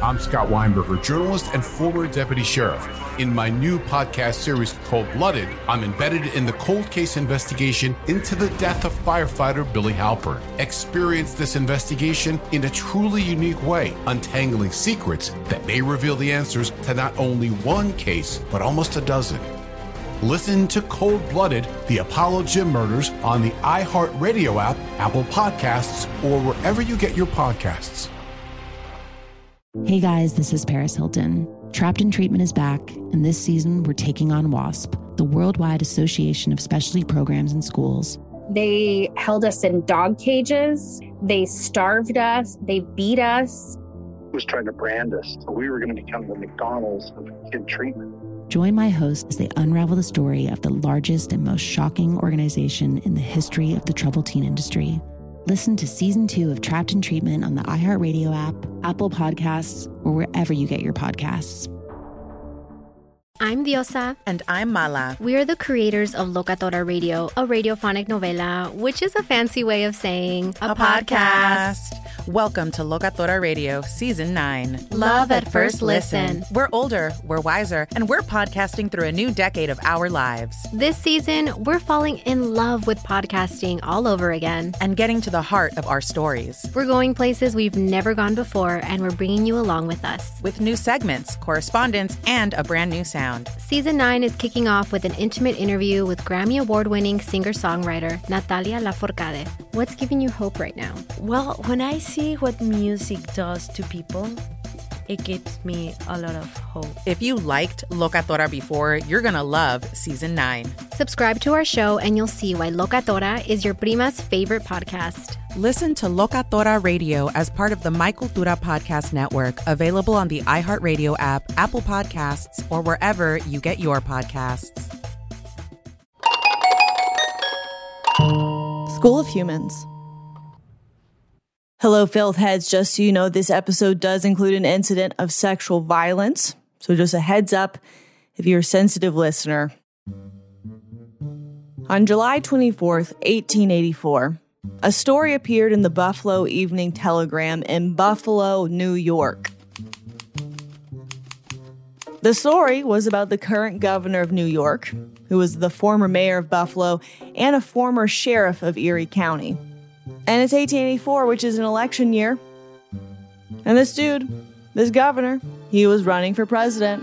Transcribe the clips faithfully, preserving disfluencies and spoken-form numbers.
I'm Scott Weinberger, journalist and former deputy sheriff. In my new podcast series, Cold Blooded, I'm embedded in the cold case investigation into the death of firefighter Billy Halpern. Experience this investigation in a truly unique way, untangling secrets that may reveal the answers to not only one case, but almost a dozen. Listen to Cold Blooded, the Apollo Gym Murders on the iHeartRadio app, Apple Podcasts, or wherever you get your podcasts. Hey guys, this is Paris Hilton. Trapped in Treatment is back, and this season we're taking on WASP, the Worldwide Association of Specialty Programs in Schools. They held us in dog cages. They starved us. They beat us. Was trying to brand us. So we were going to become the McDonald's of kid treatment. Join my hosts as they unravel the story of the largest and most shocking organization in the history of the troubled teen industry. Listen to season two of Trapped in Treatment on the iHeartRadio app, Apple Podcasts, or wherever you get your podcasts. I'm Diosa. And I'm Mala. We are the creators of Locatora Radio, a radiophonic novela, which is a fancy way of saying a, a podcast. podcast. Welcome to Locatora Radio, Season nine. Love at first listen. We're older, we're wiser, and we're podcasting through a new decade of our lives. This season, we're falling in love with podcasting all over again. And getting to the heart of our stories. We're going places we've never gone before, and we're bringing you along with us. With new segments, correspondence, and a brand new sound. Season nine is kicking off with an intimate interview with Grammy Award-winning singer-songwriter Natalia Lafourcade. What's giving you hope right now? Well, when I see what music does to people, it gives me a lot of hope. If you liked Locatora before, you're going to love Season nine. Subscribe to our show and you'll see why Locatora is your prima's favorite podcast. Listen to Locatora Radio as part of the My Cultura Podcast Network, available on the iHeartRadio app, Apple Podcasts, or wherever you get your podcasts. School of Humans. Hello, filth heads. Just so you know, this episode does include an incident of sexual violence. So just a heads up if you're a sensitive listener. On July twenty-fourth, eighteen eighty-four, a story appeared in the Buffalo Evening Telegram in Buffalo, New York. The story was about the current governor of New York, who was the former mayor of Buffalo and a former sheriff of Erie County. And it's eighteen eighty-four, which is an election year. And this dude, this governor, he was running for president.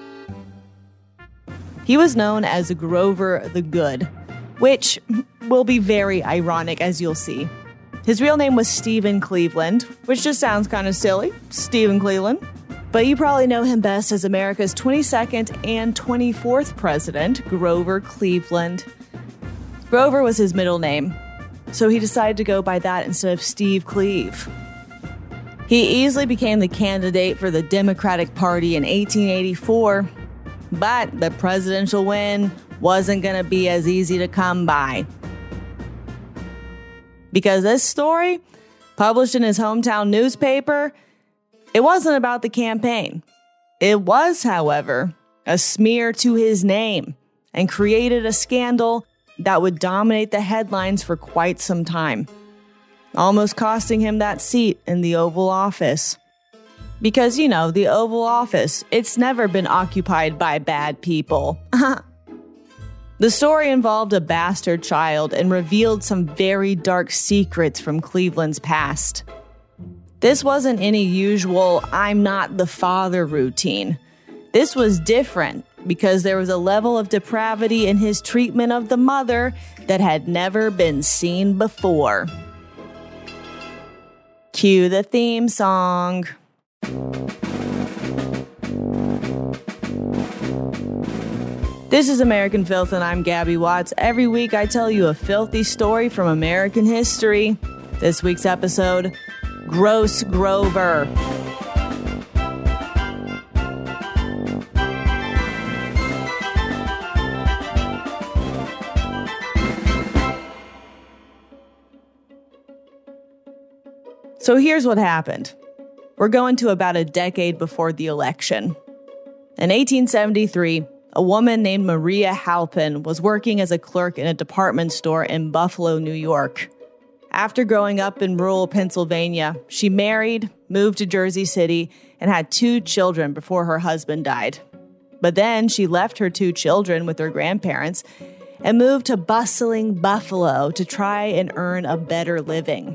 He was known as Grover the Good, which will be very ironic, as you'll see. His real name was Stephen Cleveland, which just sounds kind of silly, Stephen Cleveland. But you probably know him best as America's twenty-second and twenty-fourth president, Grover Cleveland. Grover was his middle name, so he decided to go by that instead of Steve Cleve. He easily became the candidate for the Democratic Party in eighteen eighty-four, but the presidential win wasn't going to be as easy to come by. Because this story, published in his hometown newspaper, it wasn't about the campaign. It was, however, a smear to his name and created a scandal that would dominate the headlines for quite some time, almost costing him that seat in the Oval Office. Because, you know, the Oval Office, it's never been occupied by bad people. The story involved a bastard child and revealed some very dark secrets from Cleveland's past. This wasn't any usual "I'm not the father" routine. This was different because there was a level of depravity in his treatment of the mother that had never been seen before. Cue the theme song. This is American Filth, and I'm Gabby Watts. Every week I tell you a filthy story from American history. This week's episode, Gross Grover. So here's what happened. We're going to about a decade before the election. In eighteen seventy-three, a woman named Maria Halpin was working as a clerk in a department store in Buffalo, New York. After growing up in rural Pennsylvania, she married, moved to Jersey City, and had two children before her husband died. But then she left her two children with her grandparents and moved to bustling Buffalo to try and earn a better living.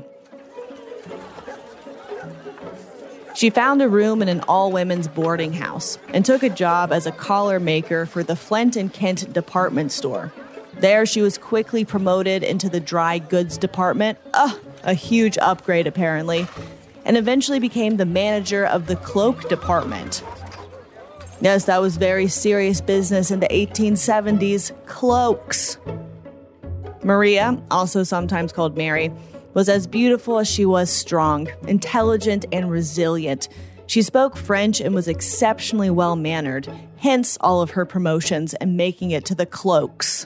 She found a room in an all-women's boarding house and took a job as a collar maker for the Flint and Kent department store. There, she was quickly promoted into the dry goods department, ugh, a huge upgrade apparently, and eventually became the manager of the cloak department. Yes, that was very serious business in the eighteen seventies, cloaks. Maria, also sometimes called Mary, was as beautiful as she was strong, intelligent, and resilient. She spoke French and was exceptionally well-mannered, hence all of her promotions and making it to the cloaks.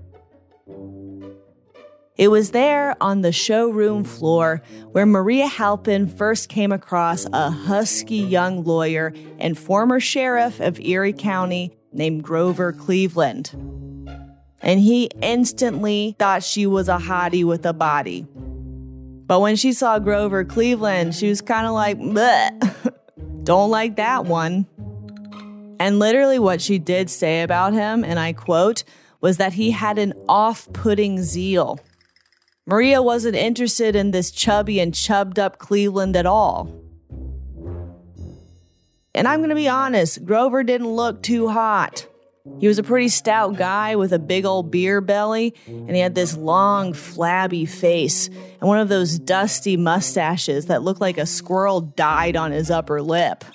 It was there on the showroom floor where Maria Halpin first came across a husky young lawyer and former sheriff of Erie County named Grover Cleveland. And he instantly thought she was a hottie with a body. But when she saw Grover Cleveland, she was kind of like, bleh, don't like that one. And literally what she did say about him, and I quote, was that he had an off-putting zeal. Maria wasn't interested in this chubby and chubbed-up Cleveland at all. And I'm going to be honest, Grover didn't look too hot. He was a pretty stout guy with a big old beer belly, and he had this long, flabby face and one of those dusty mustaches that looked like a squirrel died on his upper lip.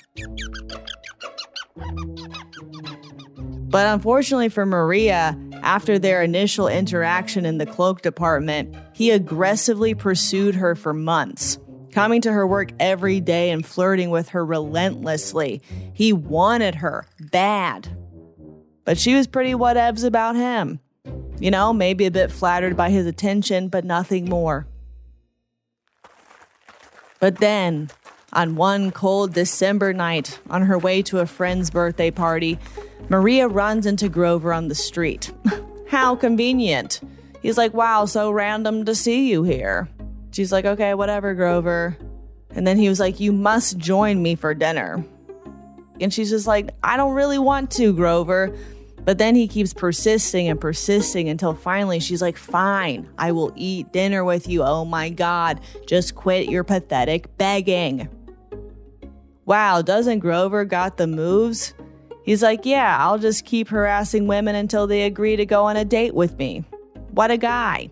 But unfortunately for Maria, after their initial interaction in the cloak department, he aggressively pursued her for months, coming to her work every day and flirting with her relentlessly. He wanted her bad. But she was pretty whatevs about him. You know, maybe a bit flattered by his attention, but nothing more. But then, on one cold December night, on her way to a friend's birthday party, Maria runs into Grover on the street. How convenient. He's like, wow, so random to see you here. She's like, okay, whatever, Grover. And then he was like, you must join me for dinner. And she's just like, I don't really want to, Grover. But then he keeps persisting and persisting until finally she's like, fine, I will eat dinner with you. Oh my God, just quit your pathetic begging. Wow, doesn't Grover got the moves? He's like, yeah, I'll just keep harassing women until they agree to go on a date with me. What a guy.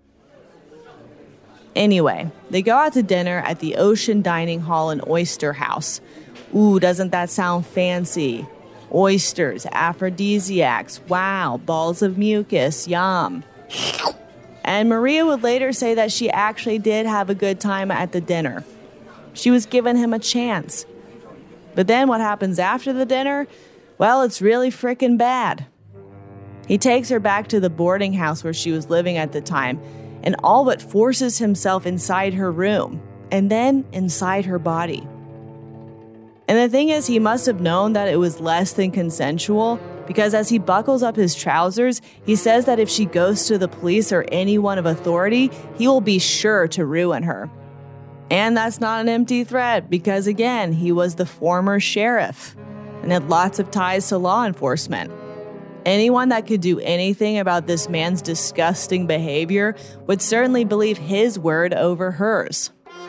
Anyway, they go out to dinner at the Ocean Dining Hall and Oyster House. Ooh, doesn't that sound fancy? Oysters, aphrodisiacs, wow, balls of mucus, yum. And Maria would later say that she actually did have a good time at the dinner. She was giving him a chance. But then what happens after the dinner? Well, it's really frickin' bad. He takes her back to the boarding house where she was living at the time and all but forces himself inside her room and then inside her body. And the thing is, he must have known that it was less than consensual because as he buckles up his trousers, he says that if she goes to the police or anyone of authority, he will be sure to ruin her. And that's not an empty threat because, again, he was the former sheriff and had lots of ties to law enforcement. Anyone that could do anything about this man's disgusting behavior would certainly believe his word over hers.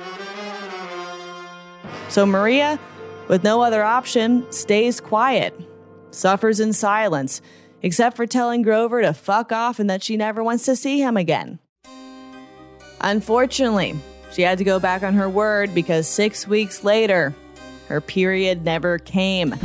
So Maria, with no other option, stays quiet, suffers in silence, except for telling Grover to fuck off and that she never wants to see him again. Unfortunately, she had to go back on her word because six weeks later, her period never came.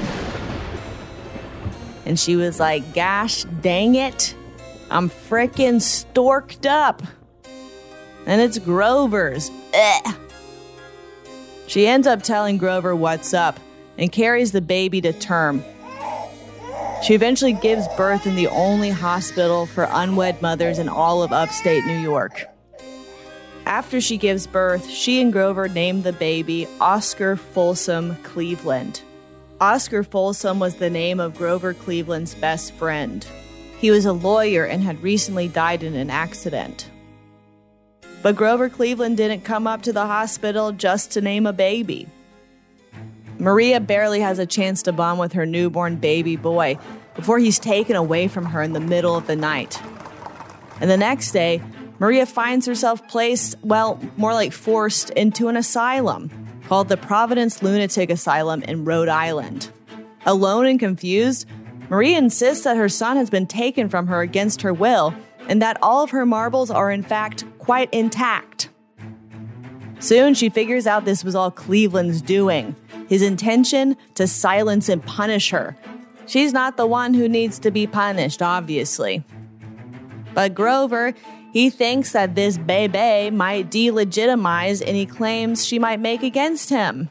And she was like, gosh dang it, I'm frickin' storked up. And it's Grover's. Ugh. She ends up telling Grover what's up and carries the baby to term. She eventually gives birth in the only hospital for unwed mothers in all of upstate New York. After she gives birth, she and Grover named the baby Oscar Folsom Cleveland. Oscar Folsom was the name of Grover Cleveland's best friend. He was a lawyer and had recently died in an accident. But Grover Cleveland didn't come up to the hospital just to name a baby. Maria barely has a chance to bond with her newborn baby boy before he's taken away from her in the middle of the night. And the next day, Maria finds herself placed, well, more like forced into an asylum called the Providence Lunatic Asylum in Rhode Island. Alone and confused, Maria insists that her son has been taken from her against her will and that all of her marbles are in fact quite intact. Soon she figures out this was all Cleveland's doing, his intention to silence and punish her. She's not the one who needs to be punished, obviously. But Grover, he thinks that this baby might delegitimize any claims she might make against him.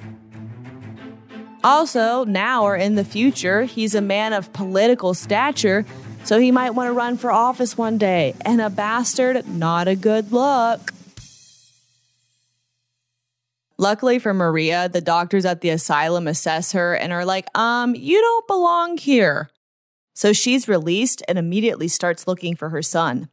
Also, now or in the future, he's a man of political stature, so he might want to run for office one day, and a bastard, not a good look. Luckily for Maria, the doctors at the asylum assess her and are like, um, you don't belong here. So she's released and immediately starts looking for her son.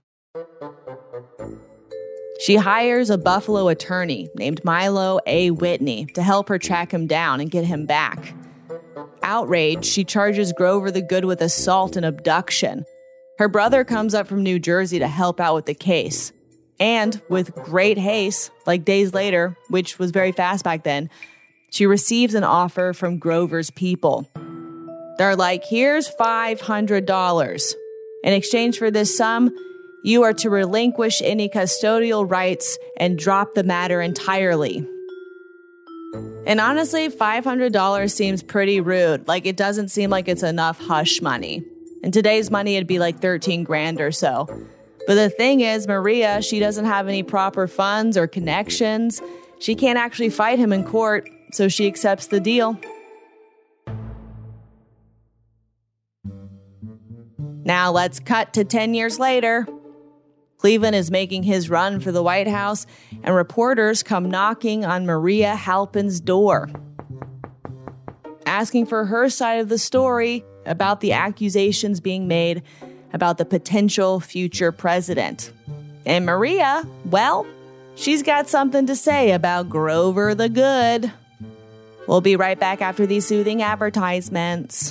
She hires a Buffalo attorney named Milo A. Whitney to help her track him down and get him back. Outraged, she charges Grover the Good with assault and abduction. Her brother comes up from New Jersey to help out with the case. And with great haste, like days later, which was very fast back then, she receives an offer from Grover's people. They're like, here's five hundred dollars. In exchange for this sum, you are to relinquish any custodial rights and drop the matter entirely. And honestly, five hundred dollars seems pretty rude. Like, it doesn't seem like it's enough hush money. In today's money, it'd be like thirteen grand or so. But the thing is, Maria, she doesn't have any proper funds or connections. She can't actually fight him in court, so she accepts the deal. Now let's cut to ten years later. Cleveland is making his run for the White House, and reporters come knocking on Maria Halpin's door, asking for her side of the story about the accusations being made about the potential future president. And Maria, well, she's got something to say about Grover the Good. We'll be right back after these soothing advertisements.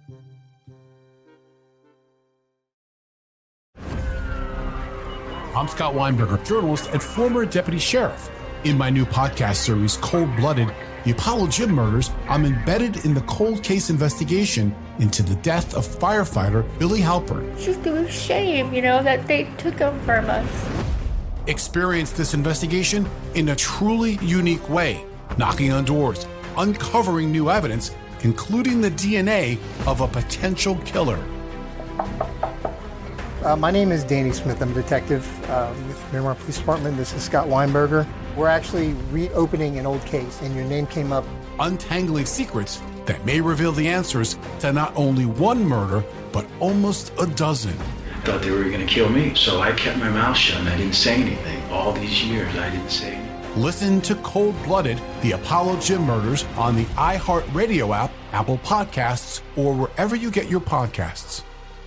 I'm Scott Weinberger, journalist and former deputy sheriff. In my new podcast series, Cold Blooded, The Apollo Gym Murders, I'm embedded in the cold case investigation into the death of firefighter Billy Halpern. Just a shame, you know, that they took him from us. Experience this investigation in a truly unique way, knocking on doors, uncovering new evidence, including the D N A of a potential killer. Uh, my name is Danny Smith. I'm a detective uh, with Miramar Police Department. This is Scott Weinberger. We're actually reopening an old case, and your name came up. Untangling secrets that may reveal the answers to not only one murder, but almost a dozen. I thought they were going to kill me, so I kept my mouth shut and I didn't say anything. All these years, I didn't say anything. Listen to Cold Blooded, The Apollo Gym Murders on the iHeartRadio app, Apple Podcasts, or wherever you get your podcasts.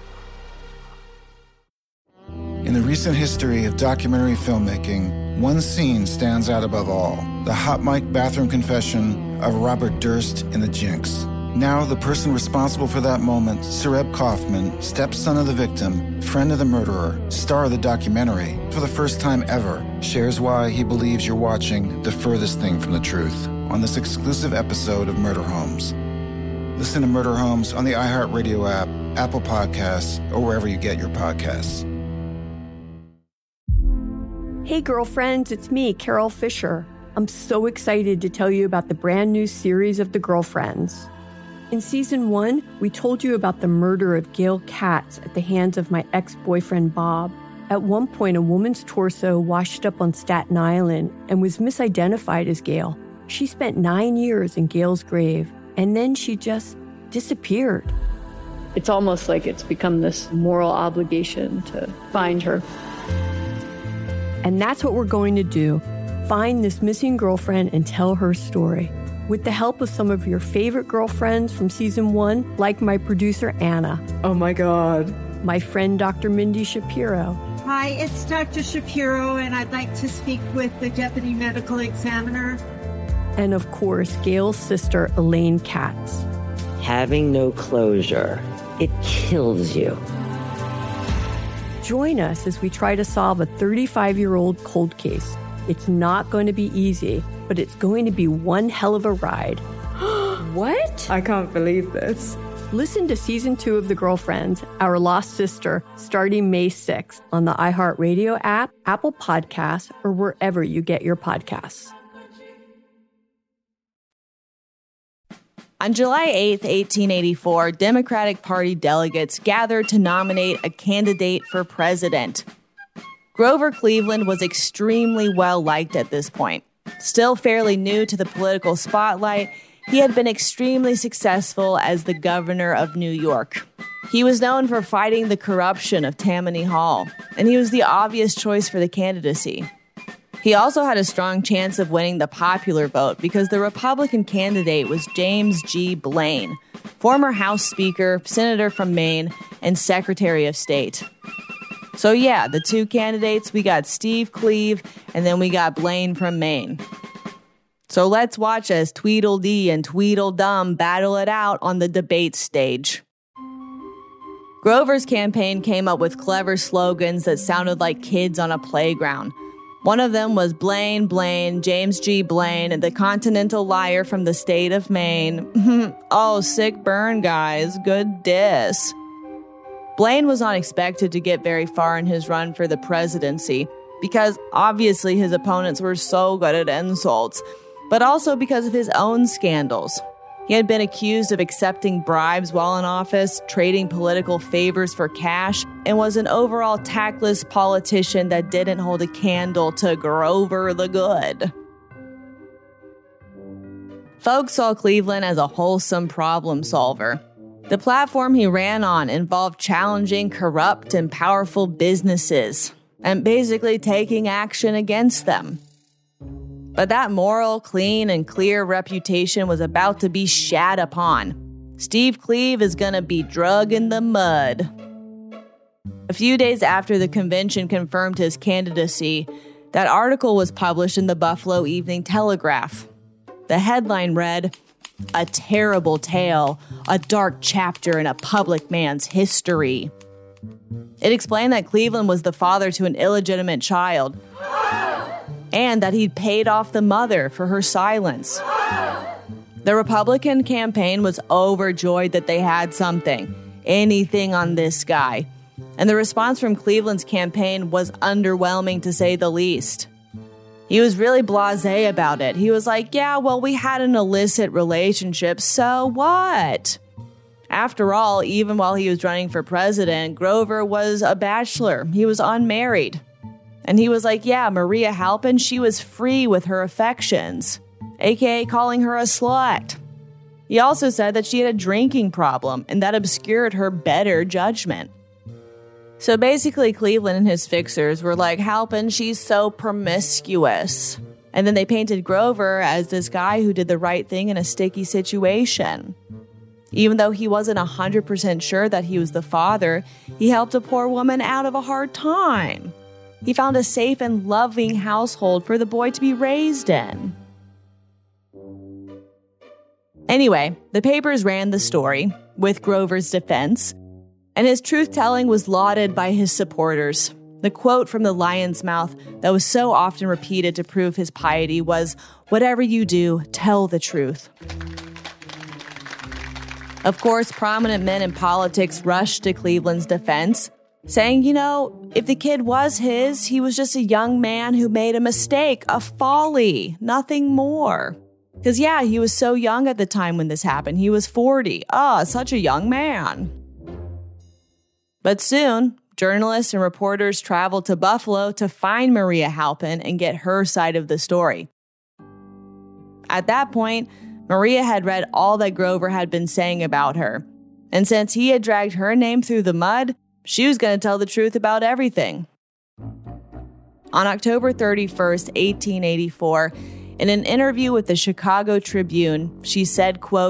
In the recent history of documentary filmmaking, one scene stands out above all: the hot mic bathroom confession of Robert Durst in The Jinx. Now, the person responsible for that moment, Sareb Kaufman, stepson of the victim, friend of the murderer, star of the documentary, for the first time ever, shares why he believes you're watching the furthest thing from the truth on this exclusive episode of Murder Homes. Listen to Murder Homes on the iHeartRadio app, Apple Podcasts, or wherever you get your podcasts. Hey girlfriends, it's me, Carol Fisher. I'm so excited to tell you about the brand new series of The Girlfriends. In season one, we told you about the murder of Gail Katz at the hands of my ex-boyfriend Bob. At one point, a woman's torso washed up on Staten Island and was misidentified as Gail. She spent nine years in Gail's grave, and then she just disappeared. It's almost like it's become this moral obligation to find her. And that's what we're going to do. Find this missing girlfriend and tell her story. With the help of some of your favorite girlfriends from season one, like my producer, Anna. Oh my God. My friend, Doctor Mindy Shapiro. Hi, it's Doctor Shapiro, and I'd like to speak with the deputy medical examiner. And of course, Gail's sister, Elaine Katz. Having no closure, it kills you. Join us as we try to solve a thirty-five-year-old cold case. It's not going to be easy, but it's going to be one hell of a ride. What? I can't believe this. Listen to Season two of The Girlfriends, Our Lost Sister, starting May sixth on the iHeartRadio app, Apple Podcasts, or wherever you get your podcasts. On July eighth, eighteen eighty-four, Democratic Party delegates gathered to nominate a candidate for president. Grover Cleveland was extremely well liked at this point. Still fairly new to the political spotlight, he had been extremely successful as the governor of New York. He was known for fighting the corruption of Tammany Hall, and he was the obvious choice for the candidacy. He also had a strong chance of winning the popular vote because the Republican candidate was James G. Blaine, former House Speaker, Senator from Maine, and Secretary of State. So yeah, the two candidates, we got Steve Cleve, and then we got Blaine from Maine. So let's watch as Tweedledee and Tweedledum battle it out on the debate stage. Grover's campaign came up with clever slogans that sounded like kids on a playground. One of them was Blaine, Blaine, James G. Blaine, the Continental Liar from the state of Maine. Oh, sick burn, guys. Good diss. Blaine was not expected to get very far in his run for the presidency because obviously his opponents were so good at insults, but also because of his own scandals. He had been accused of accepting bribes while in office, trading political favors for cash, and was an overall tactless politician that didn't hold a candle to Grover the Good. Folks saw Cleveland as a wholesome problem solver. The platform he ran on involved challenging corrupt and powerful businesses and basically taking action against them. But that moral, clean, and clear reputation was about to be shat upon. Steve Cleve is gonna be drug in the mud. A few days after the convention confirmed his candidacy, that article was published in the Buffalo Evening Telegraph. The headline read, "A terrible tale, a dark chapter in a public man's history." It explained that Cleveland was the father to an illegitimate child, and that he'd paid off the mother for her silence. The Republican campaign was overjoyed that they had something, anything on this guy. And the response from Cleveland's campaign was underwhelming to say the least. He was really blasé about it. He was like, yeah, well, we had an illicit relationship, so what? After all, even while he was running for president, Grover was a bachelor. He was unmarried. And he was like, yeah, Maria Halpin, she was free with her affections, aka calling her a slut. He also said that she had a drinking problem, and that obscured her better judgment. So basically, Cleveland and his fixers were like, Halpin, she's so promiscuous. And then they painted Grover as this guy who did the right thing in a sticky situation. Even though he wasn't one hundred percent sure that he was the father, he helped a poor woman out of a hard time. He found a safe and loving household for the boy to be raised in. Anyway, the papers ran the story, with Grover's defense, and his truth-telling was lauded by his supporters. The quote from the lion's mouth that was so often repeated to prove his piety was, "Whatever you do, tell the truth." Of course, prominent men in politics rushed to Cleveland's defense, saying, you know, if the kid was his, he was just a young man who made a mistake, a folly, nothing more. Because, yeah, he was so young at the time when this happened. He was forty. Ah, oh, such a young man. But soon, journalists and reporters traveled to Buffalo to find Maria Halpin and get her side of the story. At that point, Maria had read all that Grover had been saying about her. And since he had dragged her name through the mud, she was going to tell the truth about everything. On October thirty-first, eighteen eighty-four, in an interview with the Chicago Tribune, she said, quote,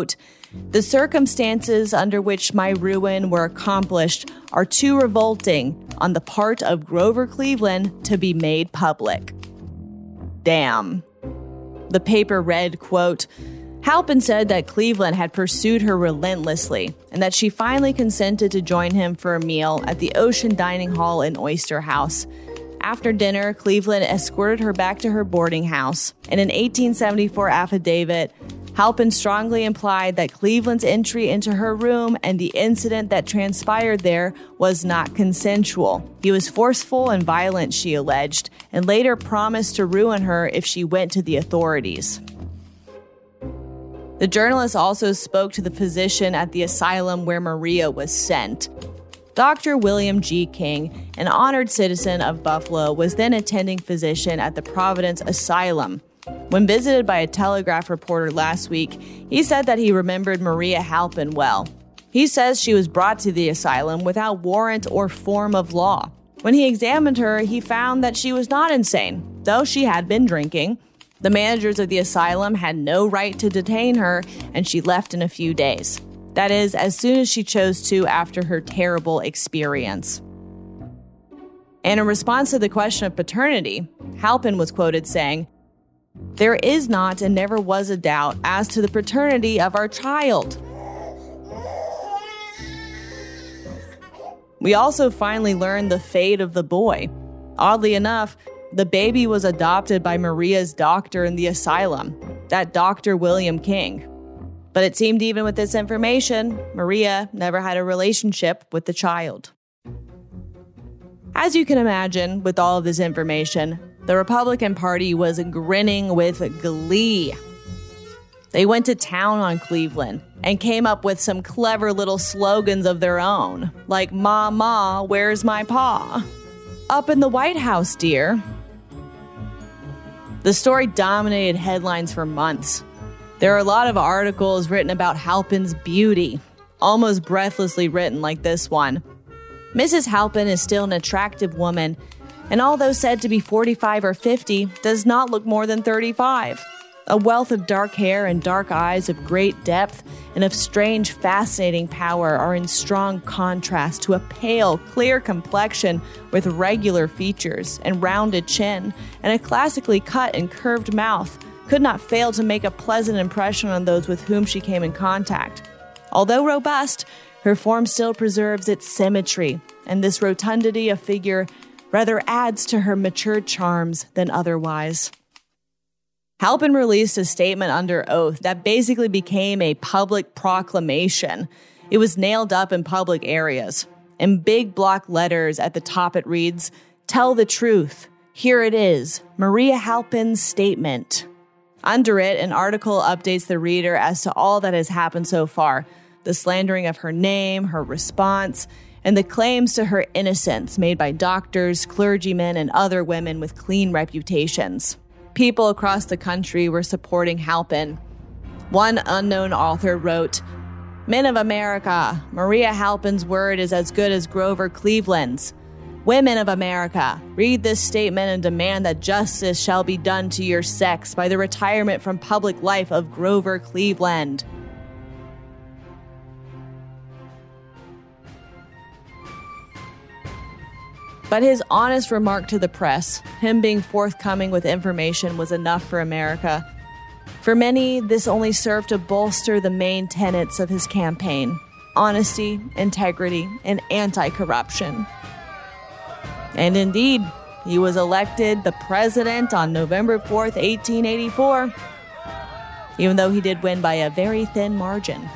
The circumstances under which my ruin were accomplished are too revolting on the part of Grover Cleveland to be made public. Damn. The paper read, quote, Halpin said that Cleveland had pursued her relentlessly and that she finally consented to join him for a meal at the Ocean Dining Hall in Oyster House. After dinner, Cleveland escorted her back to her boarding house. In an eighteen seventy-four affidavit, Halpin strongly implied that Cleveland's entry into her room and the incident that transpired there was not consensual. He was forceful and violent, she alleged, and later promised to ruin her if she went to the authorities. The journalist also spoke to the physician at the asylum where Maria was sent. Doctor William G. King, an honored citizen of Buffalo, was then attending physician at the Providence Asylum. When visited by a Telegraph reporter last week, he said that he remembered Maria Halpin well. He says she was brought to the asylum without warrant or form of law. When he examined her, he found that she was not insane, though she had been drinking. The managers of the asylum had no right to detain her, and she left in a few days. That is, as soon as she chose to after her terrible experience. And in response to the question of paternity, Halpin was quoted saying, "There is not and never was a doubt as to the paternity of our child." We also finally learned the fate of the boy. Oddly enough, the baby was adopted by Maria's doctor in the asylum, that Doctor William King. But it seemed even with this information, Maria never had a relationship with the child. As you can imagine, with all of this information, the Republican Party was grinning with glee. They went to town on Cleveland and came up with some clever little slogans of their own, like "Ma, Ma, where's my pa?" Up in the White House, dear. The story dominated headlines for months. There are a lot of articles written about Halpin's beauty, almost breathlessly written like this one. Missus Halpin is still an attractive woman, and although said to be forty-five or fifty, does not look more than thirty-five. A wealth of dark hair and dark eyes of great depth and of strange, fascinating power are in strong contrast to a pale, clear complexion with regular features and rounded chin, and a classically cut and curved mouth could not fail to make a pleasant impression on those with whom she came in contact. Although robust, her form still preserves its symmetry, and this rotundity of figure rather adds to her mature charms than otherwise. Halpin released a statement under oath that basically became a public proclamation. It was nailed up in public areas. In big block letters at the top it reads, "Tell the truth. Here it is, Maria Halpin's statement." Under it, an article updates the reader as to all that has happened so far, the slandering of her name, her response, and the claims to her innocence made by doctors, clergymen, and other women with clean reputations. People across the country were supporting Halpin. One unknown author wrote, "Men of America, Maria Halpin's word is as good as Grover Cleveland's. Women of America, read this statement and demand that justice shall be done to your sex by the retirement from public life of Grover Cleveland." But his honest remark to the press, him being forthcoming with information, was enough for America. For many, this only served to bolster the main tenets of his campaign: honesty, integrity, and anti-corruption. And indeed, he was elected the president on November fourth, eighteen eighty-four, even though he did win by a very thin margin.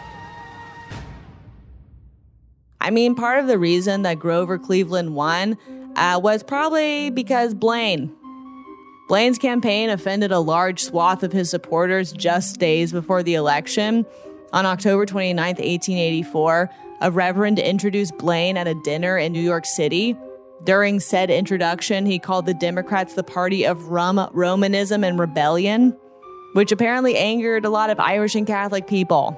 I mean, part of the reason that Grover Cleveland won uh, was probably because Blaine. Blaine's campaign offended a large swath of his supporters just days before the election. On October twenty-ninth, eighteen eighty-four, a reverend introduced Blaine at a dinner in New York City. During said introduction, he called the Democrats the party of rum, Romanism, and rebellion, which apparently angered a lot of Irish and Catholic people.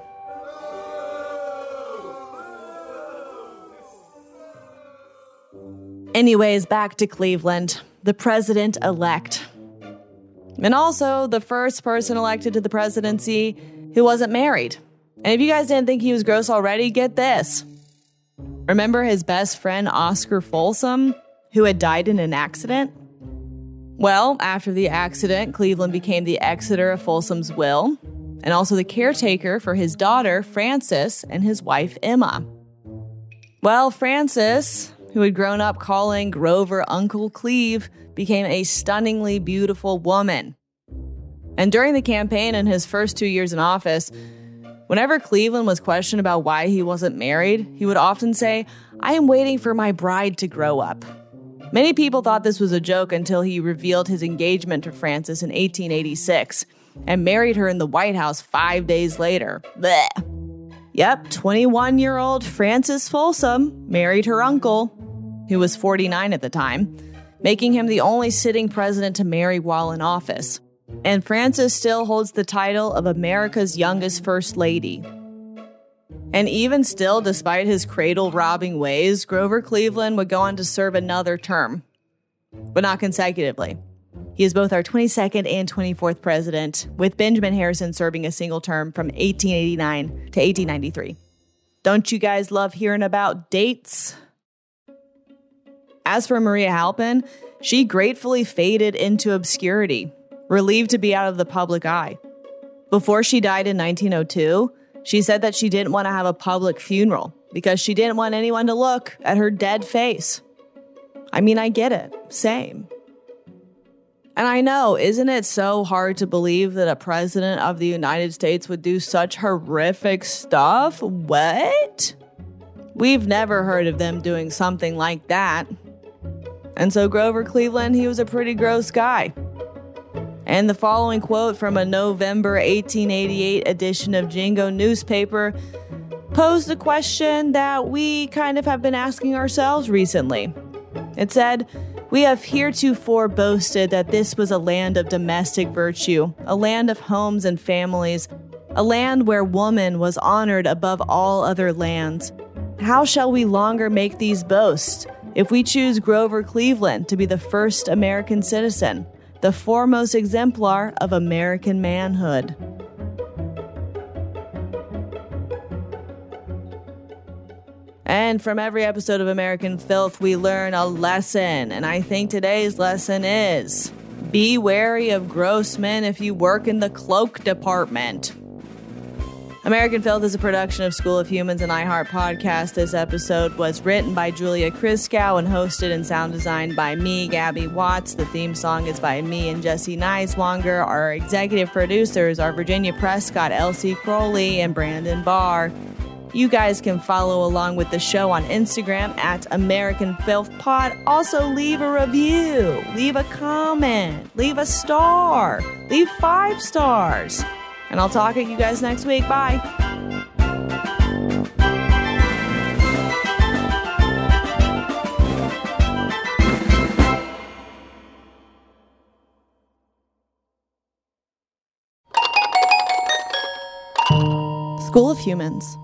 Anyways, back to Cleveland, the president-elect. And also the first person elected to the presidency who wasn't married. And if you guys didn't think he was gross already, get this. Remember his best friend, Oscar Folsom, who had died in an accident? Well, after the accident, Cleveland became the exeter of Folsom's will, and also the caretaker for his daughter, Frances, and his wife, Emma. Well, Frances, who had grown up calling Grover Uncle Cleve, became a stunningly beautiful woman. And during the campaign in his first two years in office, whenever Cleveland was questioned about why he wasn't married, he would often say, "I am waiting for my bride to grow up." Many people thought this was a joke until he revealed his engagement to Frances in eighteen eighty-six and married her in the White House five days later. Blech. Yep, twenty-one-year-old Frances Folsom married her uncle, who was forty-nine at the time, making him the only sitting president to marry while in office. And Frances still holds the title of America's youngest First Lady. And even still, despite his cradle-robbing ways, Grover Cleveland would go on to serve another term, but not consecutively. He is both our twenty-second and twenty-fourth president, with Benjamin Harrison serving a single term from eighteen eighty-nine to eighteen ninety-three. Don't you guys love hearing about dates? As for Maria Halpin, she gratefully faded into obscurity, relieved to be out of the public eye. Before she died in nineteen oh two, she said that she didn't want to have a public funeral because she didn't want anyone to look at her dead face. I mean, I get it. Same. And I know, isn't it so hard to believe that a president of the United States would do such horrific stuff? What? We've never heard of them doing something like that. And so Grover Cleveland, he was a pretty gross guy. And the following quote from a November eighteen eighty-eight edition of Jingo newspaper posed a question that we kind of have been asking ourselves recently. It said, "We have heretofore boasted that this was a land of domestic virtue, a land of homes and families, a land where woman was honored above all other lands. How shall we longer make these boasts if we choose Grover Cleveland to be the first American citizen, the foremost exemplar of American manhood?" And from every episode of American Filth, we learn a lesson. And I think today's lesson is, be wary of gross men if you work in the cloak department. American Filth is a production of School of Humans and iHeart Podcast. This episode was written by Julia Kriskow and hosted and sound designed by me, Gabby Watts. The theme song is by me and Jesse Neiswanger. Our executive producers are Virginia Prescott, Elsie Crowley, and Brandon Barr. You guys can follow along with the show on Instagram at American Filth Pod. Also, leave a review, leave a comment, leave a star, leave five stars. And I'll talk at you guys next week. Bye. School of Humans.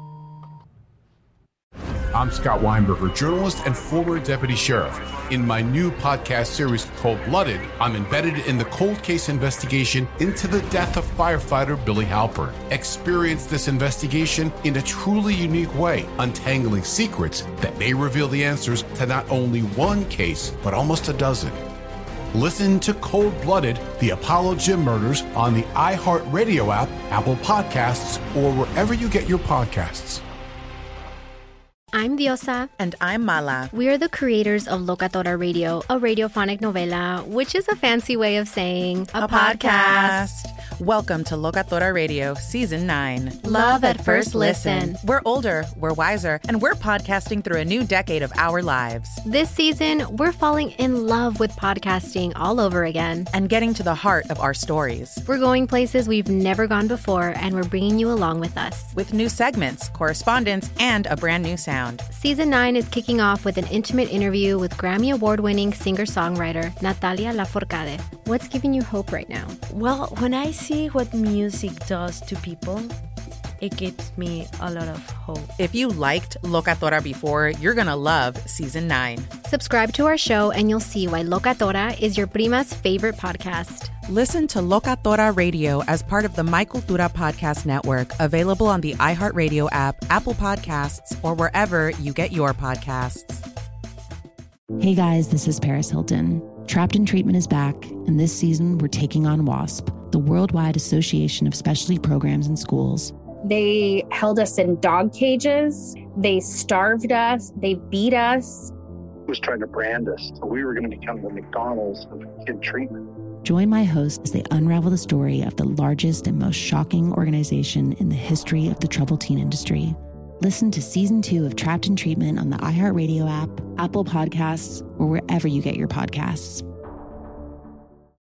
I'm Scott Weinberger, journalist and former deputy sheriff. In my new podcast series called Blooded, I'm embedded in the cold case investigation into the death of firefighter Billy Halpern. Experience this investigation in a truly unique way, untangling secrets that may reveal the answers to not only one case, but almost a dozen. Listen to Cold Blooded, the Apollo Gym Murders on the iHeartRadio app, Apple Podcasts, or wherever you get your podcasts. I'm Diosa. And I'm Mala. We are the creators of Locatora Radio, a radiophonic novela, which is a fancy way of saying a, a podcast. podcast. Welcome to Locatora Radio, Season nine. Love at first listen. We're older, we're wiser, and we're podcasting through a new decade of our lives. This season, we're falling in love with podcasting all over again. And getting to the heart of our stories. We're going places we've never gone before, and we're bringing you along with us. With new segments, correspondence, and a brand new sound. Season nine is kicking off with an intimate interview with Grammy Award-winning singer-songwriter Natalia Lafourcade. What's giving you hope right now? Well, when I see what music does to people, it gives me a lot of hope. If you liked Locatora before, you're gonna love Season nine. Subscribe to our show and you'll see why Locatora is your prima's favorite podcast. Listen to Locatora Radio as part of the My Cultura Podcast Network, available on the iHeartRadio app, Apple Podcasts, or wherever you get your podcasts. Hey guys, this is Paris Hilton. Trapped in Treatment is back, and this season we're taking on WASP, the Worldwide Association of Specialty Programs and Schools. They held us in dog cages. They starved us. They beat us. Was trying to brand us. So we were going to become the McDonald's of kid treatment. Join my hosts as they unravel the story of the largest and most shocking organization in the history of the troubled teen industry. Listen to season two of Trapped in Treatment on the iHeartRadio app, Apple Podcasts, or wherever you get your podcasts.